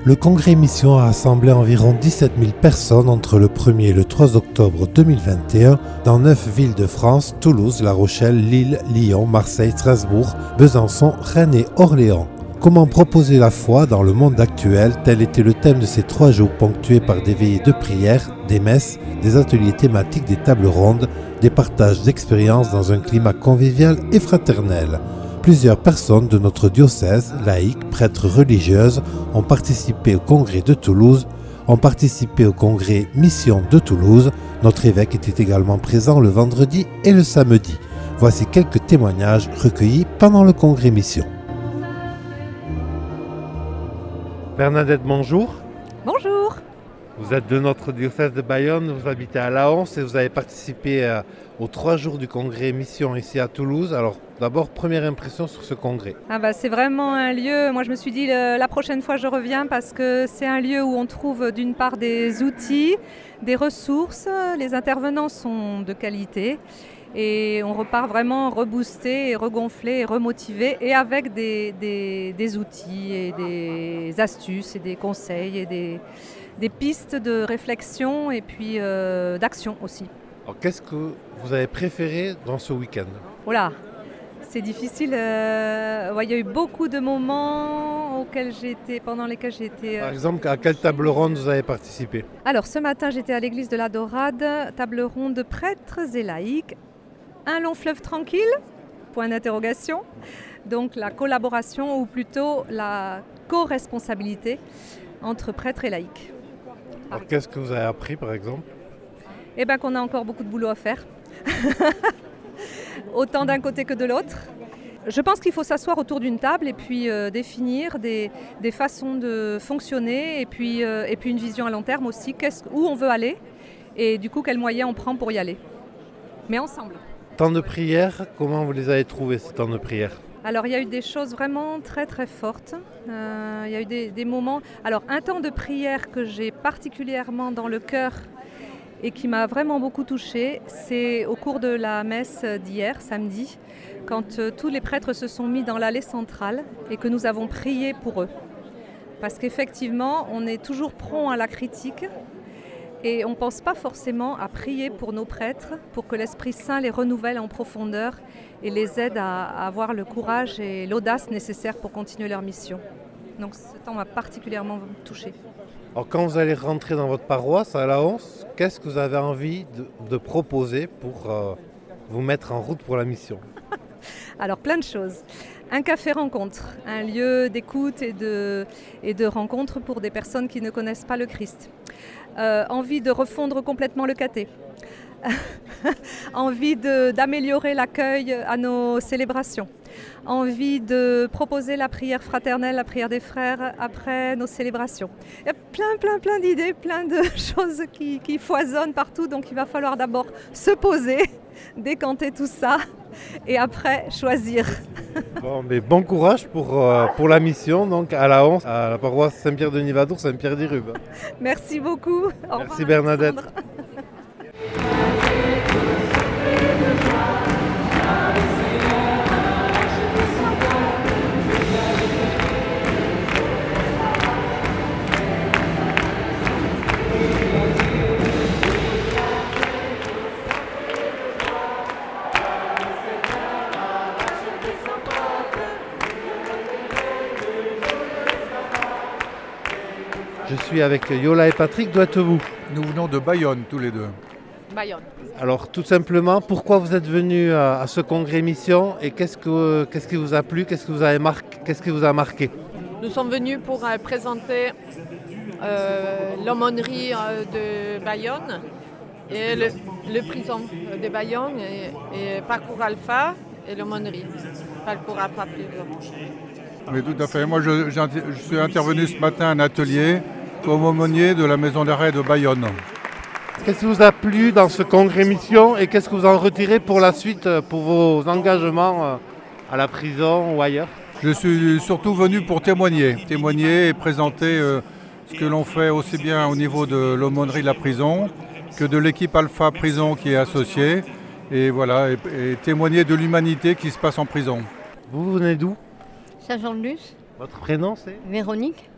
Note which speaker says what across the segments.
Speaker 1: Le congrès Mission a rassemblé environ 17 000 personnes entre le 1er et le 3 octobre 2021 dans 9 villes de France, Toulouse, La Rochelle, Lille, Lyon, Marseille, Strasbourg, Besançon, Rennes et Orléans. Comment proposer la foi dans le monde actuel? Tel était le thème de ces 3 jours ponctués par des veillées de prière, des messes, des ateliers thématiques, des tables rondes, des partages d'expériences dans un climat convivial et fraternel. Plusieurs personnes de notre diocèse, laïcs, prêtres religieuses, ont participé au congrès de Toulouse, ont participé au congrès Mission de Toulouse. Notre évêque était également présent le vendredi et le samedi. Voici quelques témoignages recueillis pendant le congrès Mission. Bernadette, bonjour.
Speaker 2: Bonjour.
Speaker 1: Vous êtes de notre diocèse de Bayonne, vous habitez à Laons et vous avez participé aux 3 jours du congrès Mission ici à Toulouse. Alors d'abord, première impression sur ce congrès.
Speaker 2: C'est vraiment un lieu, moi je me suis dit la prochaine fois je reviens parce que c'est un lieu où on trouve d'une part des outils, des ressources, les intervenants sont de qualité et on repart vraiment reboosté et regonflé et remotivé et avec des outils et des astuces et des conseils et des pistes de réflexion et puis d'action aussi.
Speaker 1: Alors qu'est-ce que vous avez préféré dans ce week-end?
Speaker 2: Voilà, c'est difficile. Il y a eu beaucoup de moments pendant lesquels j'ai été...
Speaker 1: Par exemple, à quelle table ronde vous avez participé?
Speaker 2: Alors ce matin, j'étais à l'église de la Dorade, table ronde de prêtres et laïcs. Un long fleuve tranquille, point d'interrogation. Donc la collaboration ou plutôt la co-responsabilité entre prêtres et laïcs.
Speaker 1: Alors qu'est-ce que vous avez appris par exemple?
Speaker 2: Qu'on a encore beaucoup de boulot à faire. Autant d'un côté que de l'autre. Je pense qu'il faut s'asseoir autour d'une table et puis définir des façons de fonctionner et puis une vision à long terme aussi, où on veut aller et du coup quels moyens on prend pour y aller. Mais ensemble.
Speaker 1: Temps de prière, comment vous les avez trouvés ces temps de prière?
Speaker 2: Alors il y a eu des choses vraiment très très fortes. Il y a eu des moments... Alors un temps de prière que j'ai particulièrement dans le cœur et qui m'a vraiment beaucoup touchée, c'est au cours de la messe d'hier, samedi, quand tous les prêtres se sont mis dans l'allée centrale et que nous avons prié pour eux. Parce qu'effectivement, on est toujours prompt à la critique et on ne pense pas forcément à prier pour nos prêtres, pour que l'Esprit Saint les renouvelle en profondeur et les aide à avoir le courage et l'audace nécessaires pour continuer leur mission. Donc ce temps m'a particulièrement touchée.
Speaker 1: Alors quand vous allez rentrer dans votre paroisse à Laons, qu'est-ce que vous avez envie de proposer pour vous mettre en route pour la mission?
Speaker 2: Alors plein de choses. Un café rencontre, un lieu d'écoute et de rencontre pour des personnes qui ne connaissent pas le Christ. Envie de refondre complètement le caté. Envie d'améliorer l'accueil à nos célébrations. Envie de proposer la prière fraternelle, la prière des frères après nos célébrations. Il y a plein d'idées, plein de choses qui foisonnent partout. Donc il va falloir d'abord se poser, décanter tout ça et après choisir.
Speaker 1: Bon courage pour la mission donc à Laons, à la paroisse Saint-Pierre de Nivadour, Saint-Pierre-des-Rubes.
Speaker 2: Merci beaucoup. Au
Speaker 1: Merci
Speaker 2: revoir,
Speaker 1: Bernadette. Je suis avec Yola et Patrick, d'où êtes-vous?
Speaker 3: Nous venons de Bayonne tous les deux.
Speaker 2: Bayonne.
Speaker 1: Alors tout simplement, pourquoi vous êtes venus à ce congrès Mission et qu'est-ce qui vous a plu, qu'est-ce qui vous a marqué?
Speaker 4: Nous sommes venus pour présenter l'aumônerie de Bayonne et le prison de Bayonne et Parcours Alpha et l'aumônerie. Parcours Alpha prison.
Speaker 3: Oui, tout à fait. Moi, je suis intervenu ce matin à un atelier comme aumônier de la maison d'arrêt de Bayonne.
Speaker 1: Qu'est-ce qui vous a plu dans ce congrès Mission et qu'est-ce que vous en retirez pour la suite, pour vos engagements à la prison ou ailleurs?
Speaker 3: Je suis surtout venu pour témoigner et présenter ce que l'on fait aussi bien au niveau de l'aumônerie de la prison que de l'équipe Alpha Prison qui est associée et voilà, et témoigner de l'humanité qui se passe en prison.
Speaker 1: Vous venez d'où?
Speaker 5: Saint-Jean-de-Luz.
Speaker 1: Votre prénom c'est?
Speaker 5: Véronique.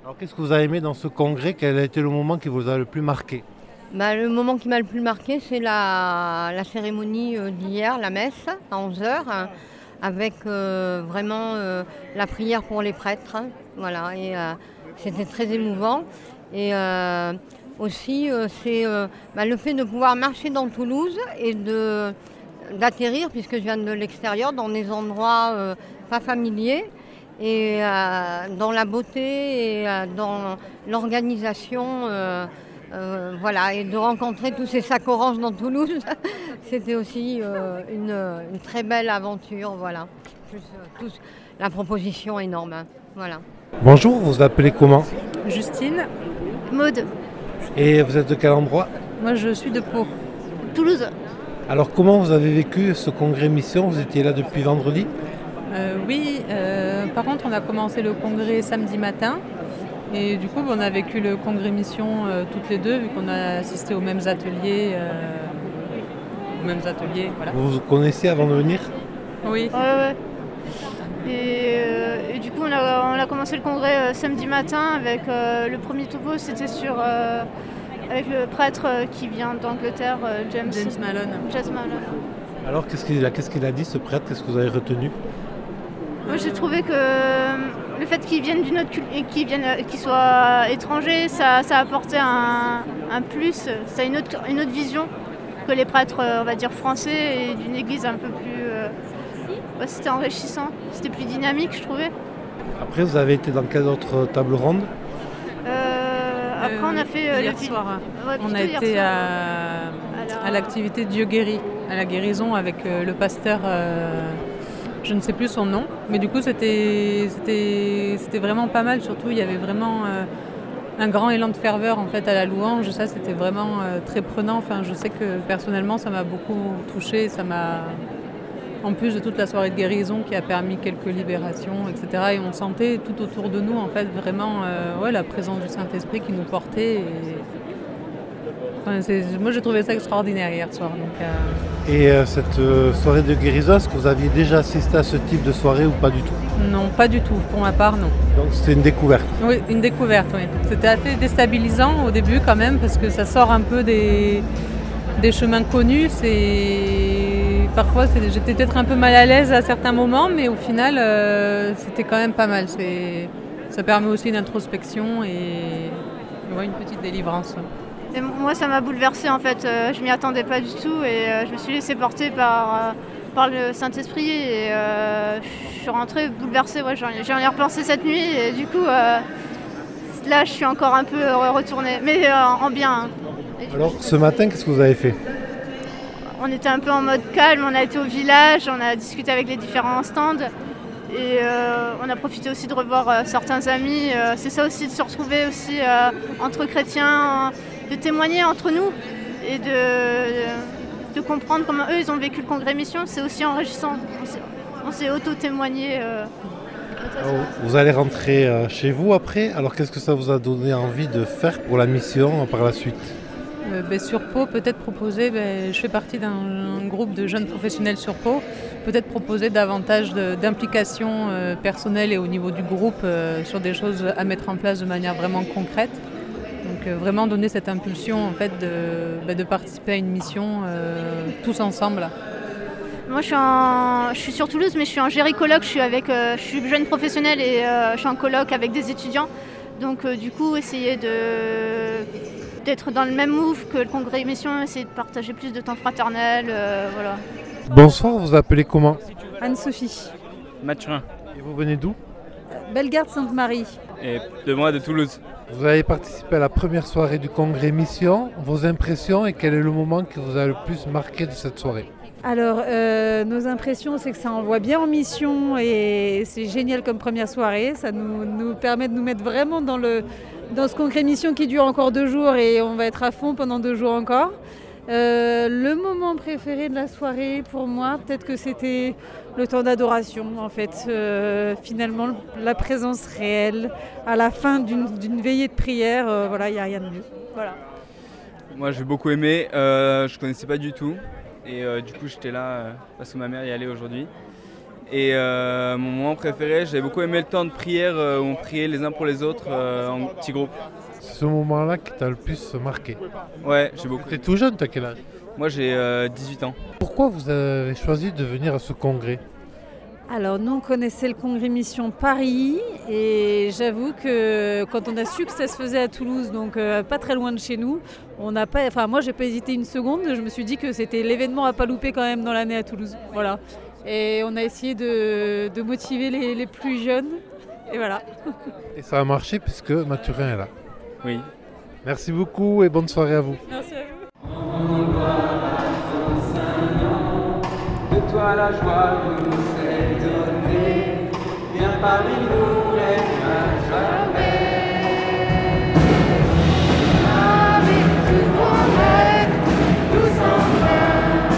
Speaker 1: Alors qu'est-ce que vous avez aimé dans ce congrès? Quel a été le moment qui vous a le plus marqué?
Speaker 5: Le moment qui m'a le plus marqué, c'est la cérémonie d'hier, la messe, à 11 heures, avec vraiment la prière pour les prêtres. Voilà, et c'était très émouvant. Et aussi, c'est le fait de pouvoir marcher dans Toulouse et d'atterrir, puisque je viens de l'extérieur, dans des endroits pas familiers, et dans la beauté et dans l'organisation. Voilà, et de rencontrer tous ces sacs oranges dans Toulouse, c'était aussi une très belle aventure. Voilà. Plus, la proposition énorme. Hein. Voilà.
Speaker 1: Bonjour, vous vous appelez comment?
Speaker 6: Justine.
Speaker 7: Maude.
Speaker 1: Et vous êtes de quel endroit?
Speaker 6: Moi je suis de Pau.
Speaker 7: Toulouse.
Speaker 1: Alors comment vous avez vécu ce congrès mission? Vous étiez là depuis vendredi?
Speaker 6: Oui, par contre on a commencé le congrès samedi matin. Et du coup, on a vécu le congrès mission toutes les deux, vu qu'on a assisté aux mêmes ateliers. Voilà.
Speaker 1: Vous vous connaissiez avant de venir?
Speaker 6: Oui.
Speaker 7: Ouais. Et du coup, on a commencé le congrès samedi matin avec le premier topo, c'était avec le prêtre qui vient d'Angleterre, James Malone.
Speaker 1: Alors qu'est-ce qu'il a dit, ce prêtre? Qu'est-ce que vous avez retenu?
Speaker 7: Moi, j'ai trouvé que le fait qu'ils viennent d'une autre qu'ils soient étrangers, ça apportait un plus, ça a une autre vision que les prêtres, on va dire, français, et d'une église un peu plus... c'était enrichissant, c'était plus dynamique, je trouvais.
Speaker 1: Après, vous avez été dans quelle autre table ronde?
Speaker 7: Après, on a fait
Speaker 6: hier soir. On a été à l'activité Dieu guérit, à la guérison avec le pasteur... je ne sais plus son nom, mais du coup c'était vraiment pas mal. Surtout il y avait vraiment un grand élan de ferveur en fait à la louange. Ça c'était vraiment très prenant. Enfin, je sais que personnellement ça m'a beaucoup touchée. Ça m'a, en plus de toute la soirée de guérison qui a permis quelques libérations, etc. Et on sentait tout autour de nous en fait vraiment la présence du Saint-Esprit qui nous portait. Moi j'ai trouvé ça extraordinaire hier soir.
Speaker 1: Et cette soirée de guérison, est-ce que vous aviez déjà assisté à ce type de soirée ou pas du tout?
Speaker 6: Non, pas du tout, pour ma part non.
Speaker 1: Donc c'était une découverte?
Speaker 6: Oui, une découverte, oui. C'était assez déstabilisant au début quand même, parce que ça sort un peu des chemins connus. Parfois j'étais peut-être un peu mal à l'aise à certains moments, mais au final c'était quand même pas mal. Ça permet aussi une introspection et une petite délivrance.
Speaker 7: Et moi, ça m'a bouleversée en fait. Je m'y attendais pas du tout et je me suis laissée porter par le Saint-Esprit et je suis rentrée bouleversée. Ouais, j'en ai repensé cette nuit et du coup, là, je suis encore un peu retournée, mais en bien. Hein.
Speaker 1: Alors, ce matin, qu'est-ce que vous avez fait?
Speaker 7: On était un peu en mode calme. On a été au village, on a discuté avec les différents stands. Et on a profité aussi de revoir certains amis. C'est ça aussi, de se retrouver aussi entre chrétiens, de témoigner entre nous et de comprendre comment eux ils ont vécu le congrès mission. C'est aussi enrichissant. On s'est auto-témoigné.
Speaker 1: Vous allez rentrer chez vous après. Alors qu'est-ce que ça vous a donné envie de faire pour la mission par la suite?
Speaker 6: Sur Pau, peut-être proposer, je fais partie d'un groupe de jeunes professionnels sur Pau, peut-être proposer davantage d'implication personnelle et au niveau du groupe sur des choses à mettre en place de manière vraiment concrète. Donc vraiment donner cette impulsion en fait de participer à une mission tous ensemble.
Speaker 7: Moi je suis sur Toulouse, mais je suis en géricoloc, je suis jeune professionnelle et je suis en coloc avec des étudiants. Donc du coup essayer d'être dans le même move que le congrès mission, essayer de partager plus de temps fraternel, voilà.
Speaker 1: Bonsoir, vous vous appelez comment?
Speaker 8: Anne-Sophie.
Speaker 9: Mathurin.
Speaker 1: Et vous venez d'où?
Speaker 8: Bellegarde-Sainte-Marie.
Speaker 9: Et de Toulouse.
Speaker 1: Vous avez participé à la première soirée du congrès mission. Vos impressions et quel est le moment qui vous a le plus marqué de cette soirée?
Speaker 8: Alors, nos impressions, c'est que ça envoie bien en mission et c'est génial comme première soirée. Ça nous permet de nous mettre vraiment dans ce congrès mission qui dure encore 2 jours et on va être à fond pendant 2 jours encore. Le moment préféré de la soirée pour moi, peut-être que c'était le temps d'adoration en fait. Finalement, la présence réelle à la fin d'une veillée de prière, il n'y a rien de mieux. Voilà.
Speaker 9: Moi j'ai beaucoup aimé, je ne connaissais pas du tout et du coup j'étais là parce que ma mère y allait aujourd'hui. Et mon moment préféré, j'avais beaucoup aimé le temps de prière où on priait les uns pour les autres en petits groupes.
Speaker 1: C'est ce moment-là qui t'a le plus marqué?
Speaker 9: Ouais, j'ai beaucoup.
Speaker 1: T'es tout jeune, t'as quel âge?
Speaker 9: Moi j'ai 18 ans.
Speaker 1: Pourquoi vous avez choisi de venir à ce congrès?
Speaker 8: Alors nous on connaissait le congrès Mission Paris et j'avoue que quand on a su que ça se faisait à Toulouse, donc pas très loin de chez nous, moi j'ai pas hésité une seconde, je me suis dit que c'était l'événement à pas louper quand même dans l'année à Toulouse. Voilà. Et on a essayé de motiver les plus jeunes et voilà.
Speaker 1: Et ça a marché puisque Mathurin est là.
Speaker 9: Oui.
Speaker 1: Merci beaucoup et bonne soirée à vous.
Speaker 8: Merci à vous.
Speaker 10: De toi la joie nous est donnée, viens parmi nous, règne à jamais. Avec tout mon rêve, tous ensemble,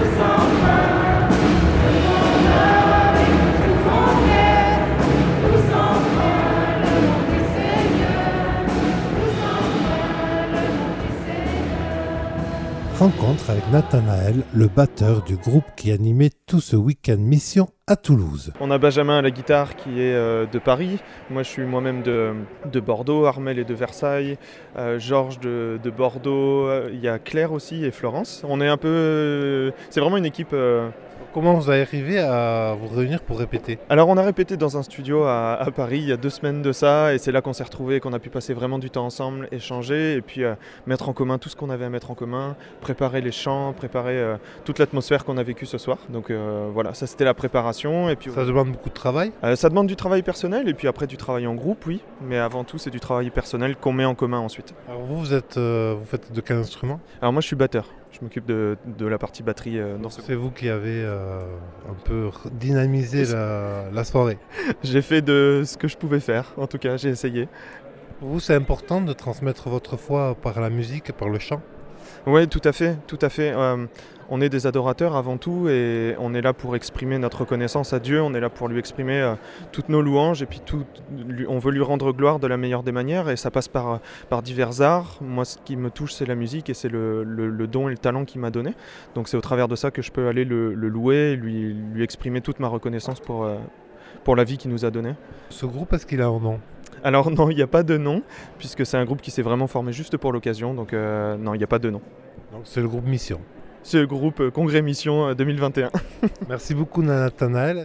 Speaker 10: avec tout mon rêve, tous ensemble, le nom du Seigneur, tous ensemble, le nom du Seigneur.
Speaker 1: Rencontre avec Nathanaël, le batteur du groupe qui animait tout ce week-end mission à Toulouse.
Speaker 11: On a Benjamin à la guitare qui est de Paris, moi je suis moi-même de Bordeaux, Armel est de Versailles, Georges de Bordeaux, il y a Claire aussi et Florence. On est un peu, c'est vraiment une équipe.
Speaker 1: Comment vous avez arrivé à vous réunir pour répéter?
Speaker 11: Alors on a répété dans un studio à Paris il y a 2 semaines de ça et c'est là qu'on s'est retrouvés, qu'on a pu passer vraiment du temps ensemble, échanger et puis mettre en commun tout ce qu'on avait à mettre en commun, préparer les chants, préparer toute l'atmosphère qu'on a vécue ce soir. Donc voilà, ça c'était la préparation. Et puis,
Speaker 1: ça demande beaucoup de travail?
Speaker 11: Ça demande du travail personnel et puis après du travail en groupe, oui, mais avant tout c'est du travail personnel qu'on met en commun ensuite.
Speaker 1: Alors vous faites de quel instrument?
Speaker 11: Alors moi je suis batteur. Je m'occupe de la partie batterie dans ce.
Speaker 1: C'est vous qui avez un peu dynamisé la soirée.
Speaker 11: J'ai fait de ce que je pouvais faire, en tout cas j'ai essayé.
Speaker 1: Pour vous c'est important de transmettre votre foi par la musique, par le chant?
Speaker 11: Oui, tout à fait, tout à fait. On est des adorateurs avant tout et on est là pour exprimer notre reconnaissance à Dieu, on est là pour lui exprimer toutes nos louanges et puis on veut lui rendre gloire de la meilleure des manières et ça passe par divers arts. Moi ce qui me touche c'est la musique et c'est le don et le talent qu'il m'a donné. Donc c'est au travers de ça que je peux aller le louer, lui exprimer toute ma reconnaissance pour la vie qu'il nous a donnée.
Speaker 1: Ce groupe, est-ce qu'il a un nom?
Speaker 11: Alors non, il n'y a pas de nom, puisque c'est un groupe qui s'est vraiment formé juste pour l'occasion, donc non, il n'y a pas de nom.
Speaker 1: Donc c'est le groupe Mission?
Speaker 11: C'est le groupe Congrès Mission 2021.
Speaker 1: Merci beaucoup Nathanaël.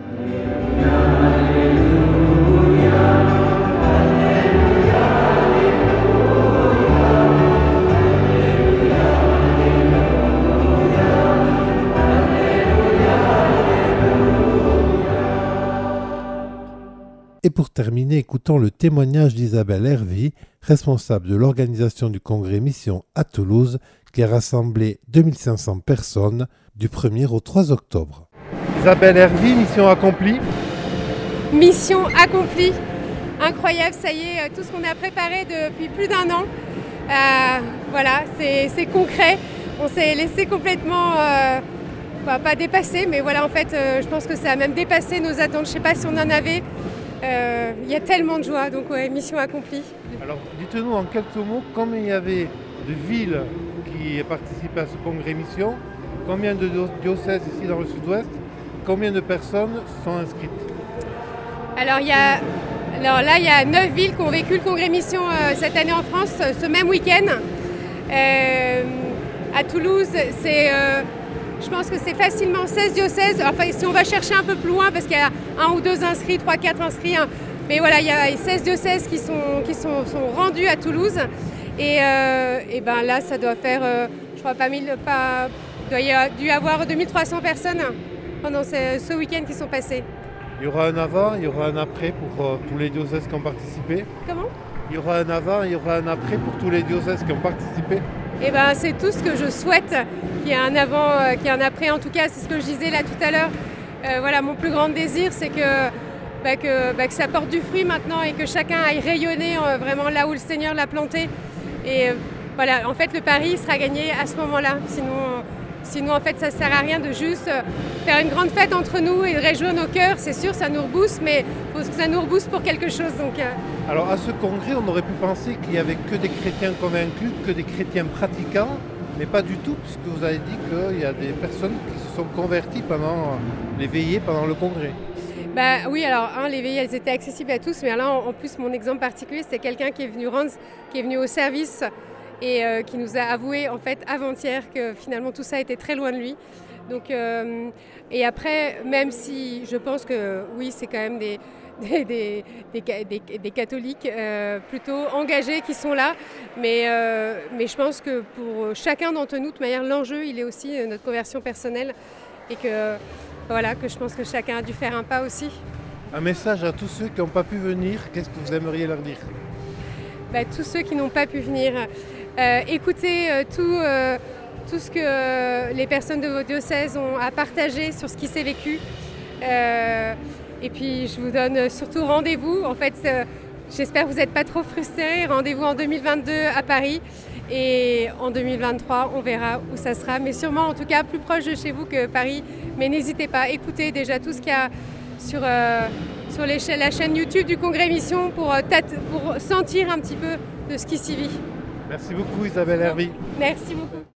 Speaker 1: Et pour terminer, écoutons le témoignage d'Isabelle Hervy, responsable de l'organisation du congrès Mission à Toulouse, qui a rassemblé 2500 personnes du 1er au 3 octobre. Isabelle Hervy, mission accomplie.
Speaker 12: Mission accomplie. Incroyable, ça y est, tout ce qu'on a préparé depuis plus d'1 an. Voilà, c'est concret. On s'est laissé complètement, pas dépasser, mais voilà, en fait, je pense que ça a même dépassé nos attentes. Je ne sais pas si on en avait. Il y a tellement de joie, donc ouais, mission accomplie.
Speaker 1: Alors dites-nous en quelques mots combien il y avait de villes qui participaient à ce congrès mission, combien de diocèses ici dans le sud-ouest, combien de personnes sont inscrites?
Speaker 12: Alors là il y a 9 villes qui ont vécu le congrès mission cette année en France, ce même week-end. À Toulouse, je pense que c'est facilement 16 diocèses. Enfin, si on va chercher un peu plus loin, parce qu'il y a 1 ou 2 inscrits, 3, 4 inscrits. Mais voilà, il y a 16 diocèses qui sont rendus à Toulouse. Et ben là, ça doit faire, je crois pas 1000, il y a dû avoir 2300 personnes pendant ce week-end qui sont passés.
Speaker 1: Il y aura un avant, il y aura un après pour tous les diocèses qui ont participé.
Speaker 12: Comment?
Speaker 1: Il y aura un avant, il y aura un après pour tous les diocèses qui ont participé.
Speaker 12: Eh ben, c'est tout ce que je souhaite, qu'il y ait un avant, qu'il y ait un après. En tout cas, c'est ce que je disais là tout à l'heure. Voilà, mon plus grand désir, c'est que ça porte du fruit maintenant et que chacun aille rayonner vraiment là où le Seigneur l'a planté. Et voilà, en fait, le pari sera gagné à ce moment-là. Sinon, en fait, ça ne sert à rien de juste faire une grande fête entre nous et de réjouir nos cœurs. C'est sûr, ça nous rebooste, mais il faut que ça nous rebooste pour quelque chose. Donc,
Speaker 1: Alors, à ce congrès, on aurait pu penser qu'il n'y avait que des chrétiens convaincus, que des chrétiens pratiquants. mais pas du tout, puisque vous avez dit qu'il y a des personnes qui se sont converties pendant les veillées, pendant le congrès.
Speaker 12: Bah oui, alors les veillées, elles étaient accessibles à tous, mais là en plus mon exemple particulier, c'est quelqu'un qui est venu qui est venu au service et qui nous a avoué en fait avant-hier que finalement tout ça était très loin de lui. Donc, et après, même si je pense que oui, c'est quand même des catholiques plutôt engagés qui sont là, mais je pense que pour chacun d'entre nous, de toute manière, l'enjeu, il est aussi notre conversion personnelle et que, voilà, que je pense que chacun a dû faire un pas aussi.
Speaker 1: Un message à tous ceux qui n'ont pas pu venir, qu'est-ce que vous aimeriez leur dire?
Speaker 12: Tous ceux qui n'ont pas pu venir, écoutez tout ce que les personnes de vos diocèses ont à partager sur ce qui s'est vécu. Et puis je vous donne surtout rendez-vous. En fait, j'espère que vous n'êtes pas trop frustrés. Rendez-vous en 2022 à Paris. Et en 2023, on verra où ça sera. Mais sûrement, en tout cas, plus proche de chez vous que Paris. Mais n'hésitez pas, écoutez déjà tout ce qu'il y a sur la chaîne YouTube du Congrès Mission pour sentir un petit peu de ce qui s'y vit.
Speaker 1: Merci beaucoup Isabelle Hervy.
Speaker 12: Merci beaucoup.